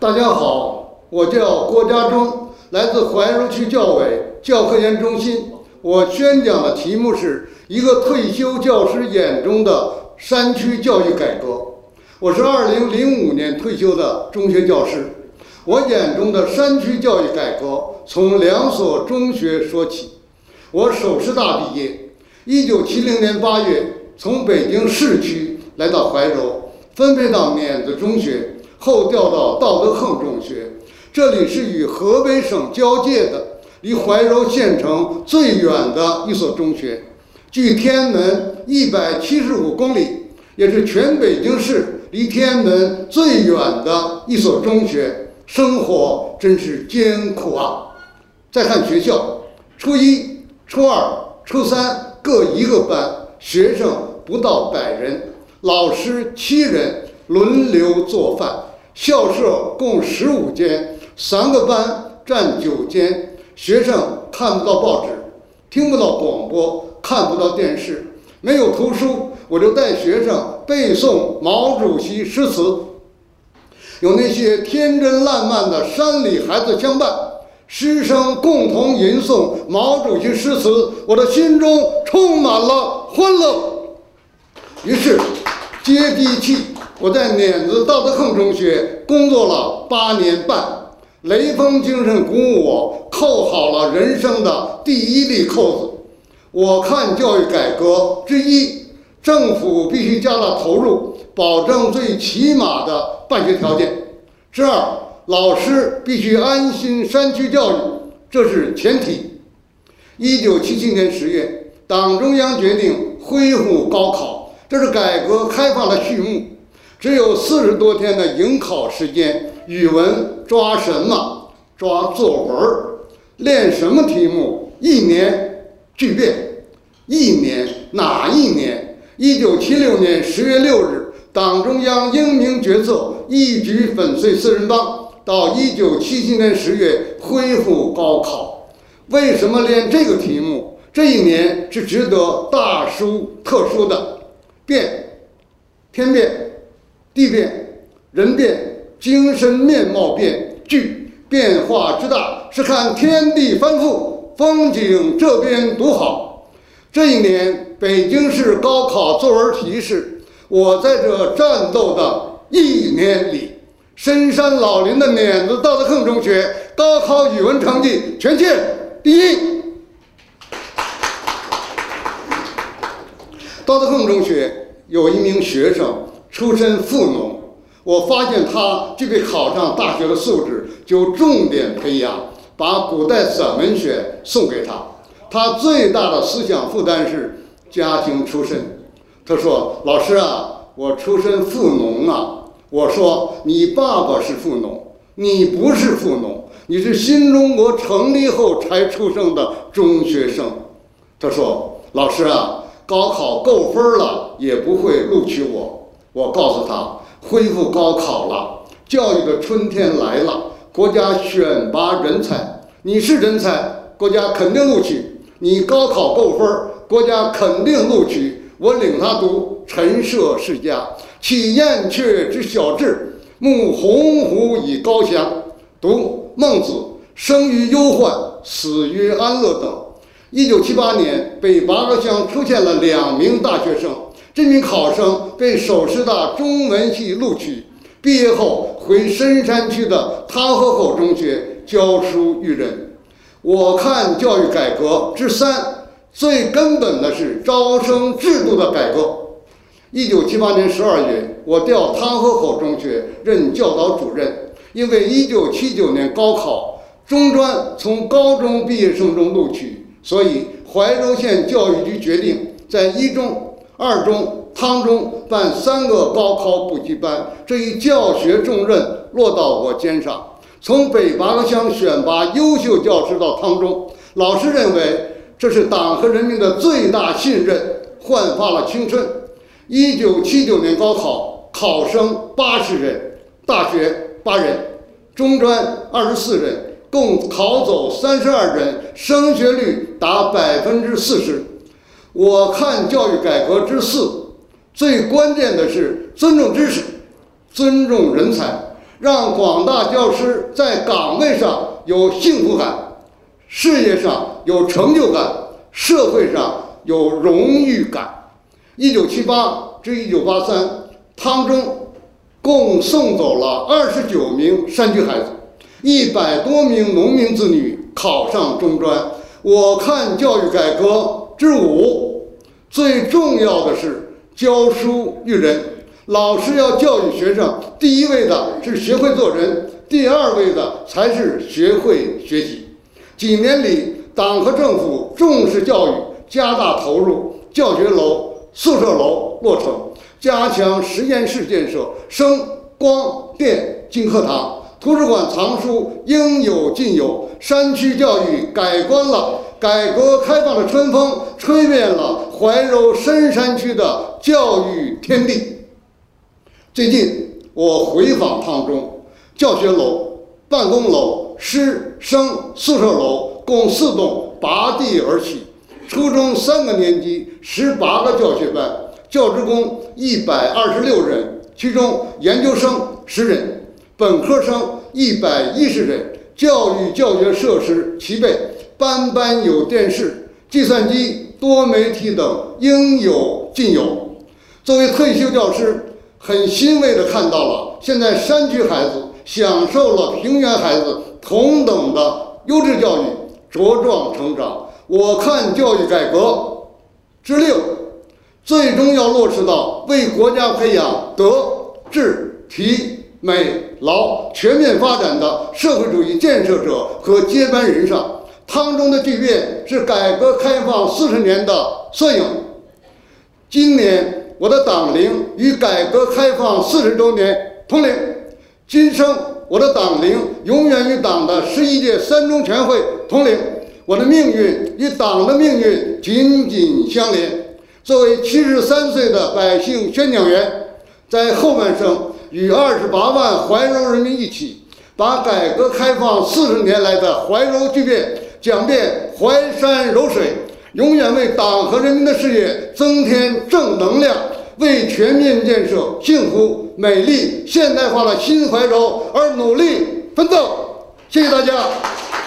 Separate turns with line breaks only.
大家好，我叫郭家忠，来自怀柔区教委教科研中心。我宣讲的题目是一个退休教师眼中的山区教育改革。我是2005年退休的中学教师，我眼中的山区教育改革从2所中学说起。我首师大毕业，1970年8月从北京市区来到怀柔，分配到碾子中学，后调到道德横中学。这里是与河北省交界的，离怀柔县城最远的一所中学，距天安门175公里，也是全北京市离天安门最远的一所中学。生活真是艰苦啊！再看学校，初一、初二、初三各1个班，学生不到100人，老师7人，轮流做饭。校舍共15间，3个班占9间。学生看不到报纸，听不到广播，看不到电视，没有图书，我就带学生背诵毛主席诗词。有那些天真烂漫的山里孩子相伴，师生共同吟诵毛主席诗词，我的心中充满了欢乐。于是接地气，我在碾子道德横中学工作了8年半，雷锋精神鼓舞我，扣好了人生的第1粒扣子。我看教育改革之一，政府必须加大投入，保证最起码的办学条件。之二，老师必须安心山区教育，这是前提。1977年10月，党中央决定恢复高考，这是改革开放的序幕。只有40多天的迎考时间，语文抓什么？抓作文。练什么题目？1年巨变。1年哪1年？1976年10月6日，党中央英明决策，一举粉碎四人帮，到1977年10月恢复高考。为什么练这个题目？这1年是值得大书特书的。变，天变，地变，人变，精神面貌变。巨，变化之大，是看天地翻覆，风景这边独好。这1年，北京市高考作文题是：我在这战斗的1年里，深山老林的碾子道德横中学高考语文成绩全县第1。道德横中学有1名学生出身富农，我发现他具备考上大学的素质，就重点培养，把古代散文选送给他。他最大的思想负担是家庭出身。他说：“老师啊，我出身富农啊。”我说：“你爸爸是富农，你不是富农，你是新中国成立后才出生的中学生。”他说：“老师啊，高考够分了也不会录取我。”我告诉他，恢复高考了，教育的春天来了，国家选拔人才，你是人才，国家肯定录取；你高考够分，国家肯定录取。我领他读陈涉世家，起燕雀之小志，慕鸿鹄以高翔，读孟子，生于忧患，死于安乐等。1978年，北拔河乡出现了2名大学生，这名考生被首师大中文系录取，毕业后回深山区的汤河口中学教书育人。我看教育改革之3，最根本的是招生制度的改革。1978年12月，我调汤河口中学任教导主任，因为1979年高考中专从高中毕业生中录取，所以怀柔县教育局决定在1中、2中、汤中办3个高考补习班，这一教学重任落到我肩上。从北拔河乡选拔优秀教师到汤中，老师认为这是党和人民的最大信任，焕发了青春。1979年高考，考生80人，大学8人，中专24人，共考走32人，升学率达40%。我看教育改革之4，最关键的是尊重知识，尊重人才。 让广大教师在岗位上有幸福感，事业上有成就感，社会上有荣誉感。1978至1983，汤中共送走了29名山区孩子，100多名农民子女考上中专。我看教育改革之5，最重要的是教书育人。老师要教育学生，第一位的是学会做人，第2位的才是学会学习。几年里，党和政府重视教育，加大投入，教学楼、宿舍楼落成，加强实验室建设，声、光、电进课堂，图书馆藏书应有尽有。山区教育改观了，改革开放的春风吹遍了怀柔深山区的教育天地。最近我回访汤中，教学楼、办公楼、师生宿舍楼共4栋拔地而起，初中3个年级18个教学班，教职工126人，其中研究生10人，本科生110人。教育教学设施齐备，班班有电视、计算机、多媒体等应有尽有。作为退休教师，很欣慰地看到了现在山区孩子享受了平原孩子同等的优质教育，茁壮成长。我看教育改革之6，最终要落实到为国家培养德、智、体、美、劳全面发展的社会主义建设者和接班人上。汤中的剧院是改革开放40年的缩影。今年我的党龄与改革开放40周年同龄，今生我的党龄永远与党的11届3中全会同龄，我的命运与党的命运紧紧相连。作为73岁的百姓宣讲员，在后半生与28万怀柔人民一起，把改革开放40年来的怀柔巨变讲遍淮山柔水，永远为党和人民的事业增添正能量，为全面建设幸福、美丽、现代化的新怀柔而努力奋斗。谢谢大家。